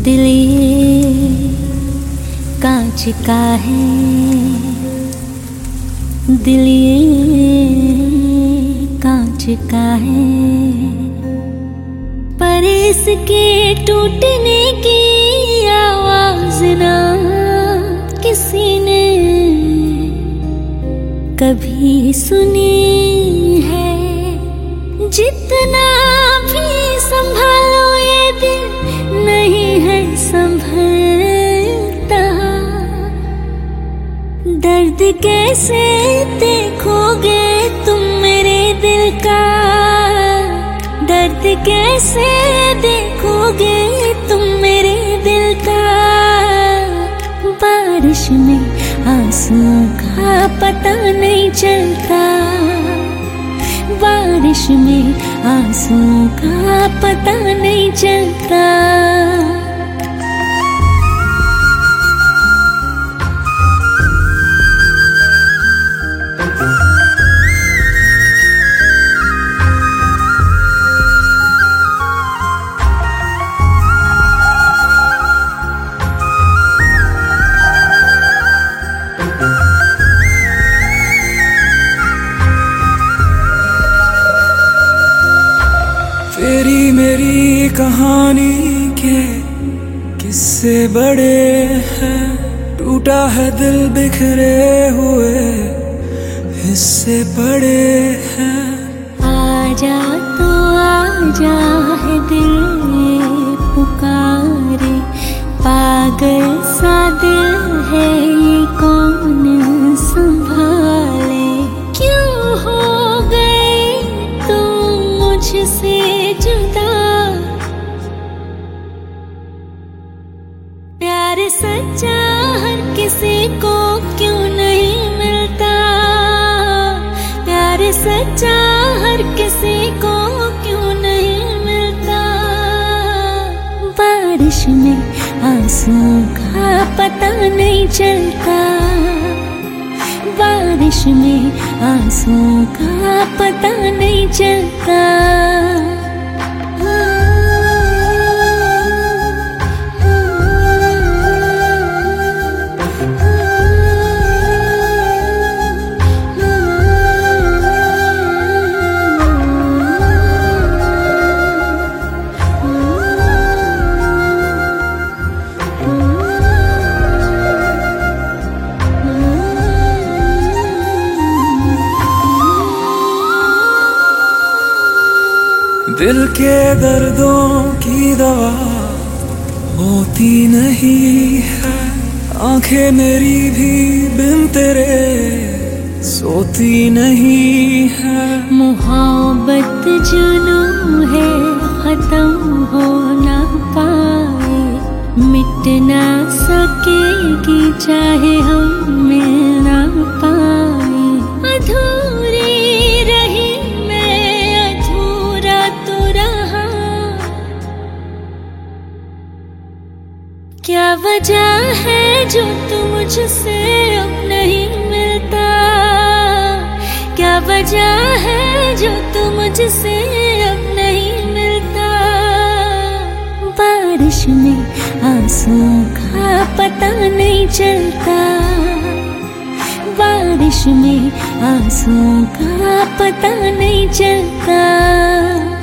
दिल ये कांच का है, दिल ये कांच का है, पर इसके टूटने की आवाज ना किसी ने कभी सुनी है। जितना भी संभालो ये दिल नहीं है संभलता। दर्द कैसे देखोगे तुम मेरे दिल का, दर्द कैसे देखोगे तुम मेरे दिल का। बारिश में आंसुओं का पता नहीं चलता, बारिश में आंसुओं का पता नहीं चलता। तेरी मेरी कहानी के किस्से बड़े हैं, टूटा है दिल बिखरे हुए हिस्से पड़े हैं। आजा तो आजा है दिल पुकारे, पागल सा दिल है ये कौन संभाले। क्यों हो गए तुम मुझसे जुदा, प्यार सच्चा हर किसी को क्यों नहीं मिलता। प्यार सच्चा हर किसी को क्यों नहीं मिलता। बारिश में आंसुओं का पता नहीं चलता, बारिश में आंसुओं का पता नहीं चलता। दिल के दर्दों की दवा होती नहीं है, आंखें मेरी भी बिन तेरे सोती नहीं है। मोहब्बत जुनून है खत्म हो ना पाए, मिट ना सकेगी चाहे हम मिल ना पाए। अधूरी रही मैं, अधूरा तो रहा, क्या वजह है जो तू मुझसे अब नहीं मिलता। क्या वजह है जो तू मुझसे अब नहीं मिलता। बारिश में आंसुओं का पता नहीं चलता, बारिश में आंसुओं का पता नहीं चलता।